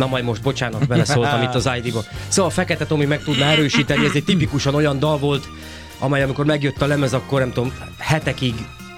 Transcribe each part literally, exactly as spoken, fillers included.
Na majd most, bocsánat, beleszóltam itt az i dé-ba. Szóval Fekete Tomi meg tudná erősíteni, ez egy tipikusan olyan dal volt, amely amikor megjött a lemez, akkor nem tudom, hetekig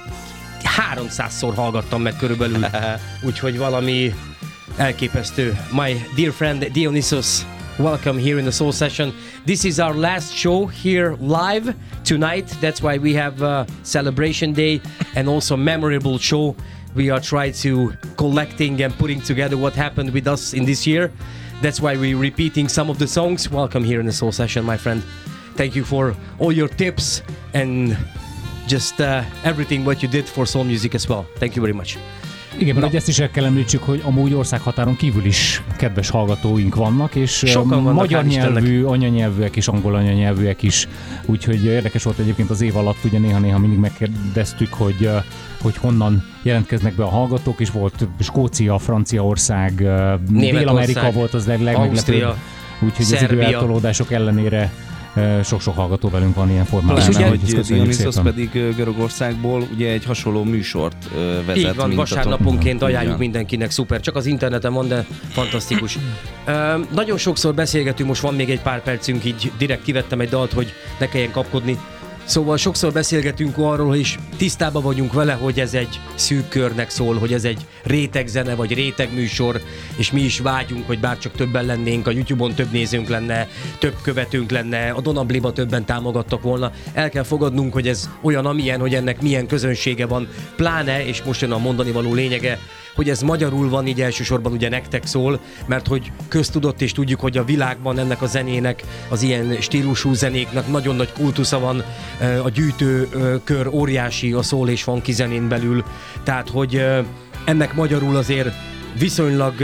háromszázszor hallgattam meg körülbelül, úgyhogy valami elképesztő. My dear friend Dionysos, welcome here in the Soul Session. This is our last show here live tonight. That's why we have a celebration day and also memorable show. We are trying to collecting and putting together what happened with us in this year. That's why we're repeating some of the songs. Welcome here in the Soul Session, my friend. Thank you for all your tips and just uh, everything what you did for soul music as well. Thank you very much. Igen, mert ezt is el kell említsük, hogy amúgy országhatáron kívül is kedves hallgatóink vannak, és sokan vannak, magyar nyelvű, anyanyelvűek és angol anyanyelvűek is. Úgyhogy érdekes volt egyébként az év alatt, ugye néha-néha mindig megkérdeztük, hogy, hogy honnan jelentkeznek be a hallgatók, és volt Skócia, Franciaország, Dél-Amerika volt az legmeglepőbb. Úgyhogy az időeltolódások ellenére sok-sok hallgató velünk van ilyen formában. És ugye, hogy Dionysos pedig Görögországból ugye egy hasonló műsort vezet. Így van, vasárnaponként ajánljuk mindenkinek, szuper. Csak az interneten van, de fantasztikus. uh, nagyon sokszor beszélgetünk, most van még egy pár percünk, így direkt kivettem egy dalt, hogy ne kelljen kapkodni. Szóval sokszor beszélgetünk arról, és tisztában vagyunk vele, hogy ez egy szűk körnek szól, hogy ez egy rétegzene, vagy rétegműsor, és mi is vágyunk, hogy bárcsak többen lennénk, a YouTube-on több nézőnk lenne, több követőnk lenne, a Donabliba többen támogattak volna. El kell fogadnunk, hogy ez olyan, amilyen, hogy ennek milyen közönsége van, pláne, és most jön a mondani való lényege, hogy ez magyarul van, így elsősorban ugye nektek szól, mert hogy köztudott és tudjuk, hogy a világban ennek a zenének, az ilyen stílusú zenéknek nagyon nagy kultusza van, a gyűjtőkör óriási a soul és funky zenén belül, tehát hogy ennek magyarul azért viszonylag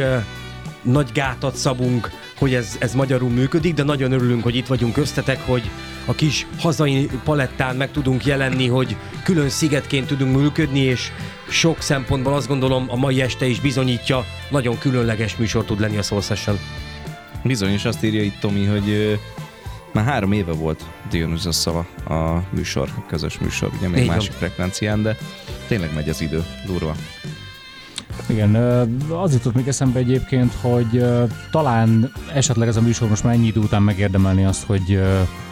nagy gátat szabunk, hogy ez, ez magyarul működik, de nagyon örülünk, hogy itt vagyunk köztetek, hogy a kis hazai palettán meg tudunk jelenni, hogy külön szigetként tudunk működni, és sok szempontból azt gondolom a mai este is bizonyítja, nagyon különleges műsor tud lenni a Soul Session. Bizony, és azt írja itt Tomi, hogy ö, már három éve volt Dionysosszal a műsor, a közös műsor, ugye még Így másik van. frekvencián, de tényleg megy az idő, durva. Igen, az jutott még eszembe egyébként, hogy talán esetleg ez a műsor most már ennyi idő után megérdemelni azt, hogy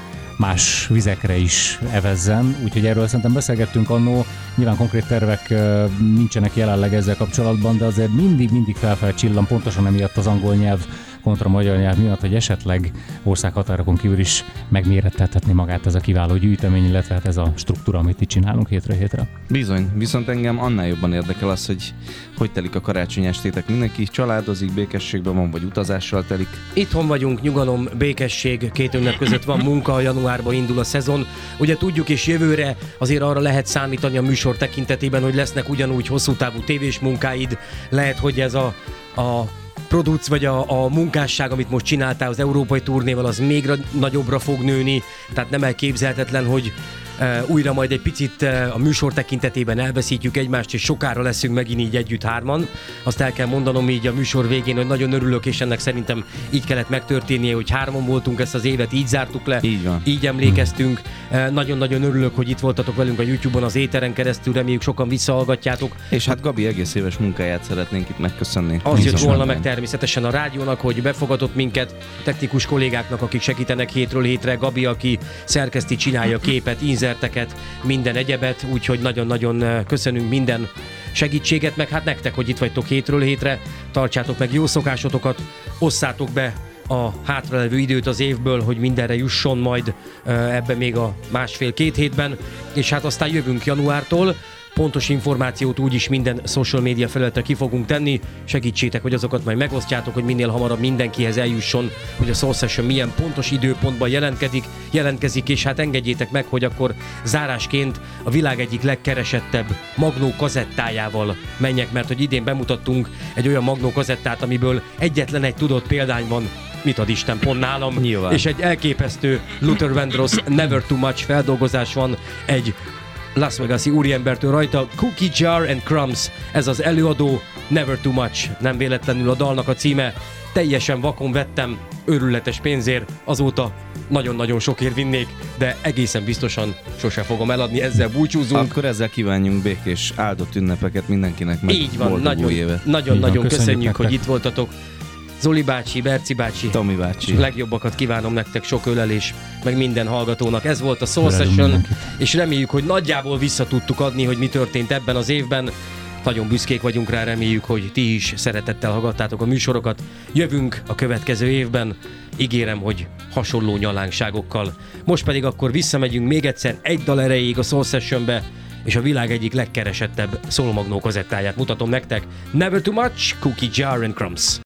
más vizekre is evezzen, úgyhogy erről szerintem beszélgettünk annó, nyilván konkrét tervek nincsenek jelenleg ezzel kapcsolatban, de azért mindig-mindig felfel csillan, pontosan emiatt az angol nyelv kontra magyar nyelv miatt, hogy esetleg országhatárokon kívül is megmérettethetné magát ez a kiváló gyűjtemény, illetve hát ez a struktúra, amit itt csinálunk hétről hétre. Bizony, viszont engem annál jobban érdekel az, hogy hogy telik a karácsony estétek. Mindenki családozik, békességben van, vagy utazással telik? Itthon vagyunk, nyugalom, békesség, két ünnep között van munka, januárban indul a szezon. Ugye tudjuk, és jövőre azért arra lehet számítani a műsor tekintetében, hogy lesznek ugyanúgy hosszú távú tévés munkáid, lehet, hogy ez a, a produc, vagy a, a munkásság, amit most csináltál az európai turnéval, az még nagyobbra fog nőni, tehát nem elképzelhetetlen, hogy uh, újra majd egy picit uh, a műsor tekintetében elveszítjük egymást, és sokára leszünk megint így együtt hárman. Azt el kell mondanom így a műsor végén, hogy nagyon örülök, és ennek szerintem így kellett megtörténnie, hogy hárman voltunk, ezt az évet így zártuk le, így, van. így emlékeztünk. Uh, nagyon-nagyon örülök, hogy itt voltatok velünk a YouTube-on, az éteren keresztül, reméljük sokan visszahallgatjátok. És hát Gabi egész éves munkáját szeretnénk itt megköszönni. Az jött volna meg természetesen a rádiónak, hogy befogadott minket, technikus kollégáknak, akik segítenek hétről hétre, Gabi, aki szerkeszti, csinálja képet, inzerteket, minden egyebet, úgyhogy nagyon-nagyon köszönünk minden segítséget, meg hát nektek, hogy itt vagytok hétről hétre, tartsátok meg jó szokásotokat, osszátok be a hátralevő időt az évből, hogy mindenre jusson majd ebben még a másfél-két hétben, és hát aztán jövünk januártól. Pontos információt úgyis minden social media felületre ki fogunk tenni. Segítsétek, hogy azokat majd megosztjátok, hogy minél hamarabb mindenkihez eljusson, hogy a Soul Session milyen pontos időpontban jelentkezik, jelentkezik, és hát engedjétek meg, hogy akkor zárásként a világ egyik legkeresettebb Magnó kazettájával menjek, mert hogy idén bemutattunk egy olyan Magnó kazettát, amiből egyetlen egy tudott példány van, mit ad Isten, pont nálam, Nyilván. És egy elképesztő Luther Vandross Never Too Much feldolgozás van, egy Las Vegas-i úriembertől rajta, Cookie Jar and Crumbs, ez az előadó, Never Too Much, nem véletlenül a dalnak a címe, teljesen vakon vettem, őrületes pénzért, azóta nagyon-nagyon sokért vinnék, de egészen biztosan sose fogom eladni, ezzel búcsúzunk. Akkor ezzel kívánjunk békés, áldott ünnepeket mindenkinek, meg így van, boldog nagyon, új évet. Nagyon-nagyon Így van, köszönjük, köszönjük hogy itt voltatok. Zoli bácsi, Berci bácsi, Tomi bácsi. Legjobbakat kívánom nektek, sok ölelés, meg minden hallgatónak. Ez volt a Soul Session, és reméljük, hogy nagyjából vissza tudtuk adni, hogy mi történt ebben az évben. Nagyon büszkék vagyunk rá, reméljük, hogy ti is szeretettel hallgattátok a műsorokat. Jövünk a következő évben, ígérem, hogy hasonló nyalánkságokkal. Most pedig akkor visszamegyünk még egyszer egy dal erejéig a Soul Sessionbe, és a világ egyik legkeresettebb Soul Magnó kazettáját mutatom nektek. Never Too Much, Cookie Jar and Crumbs.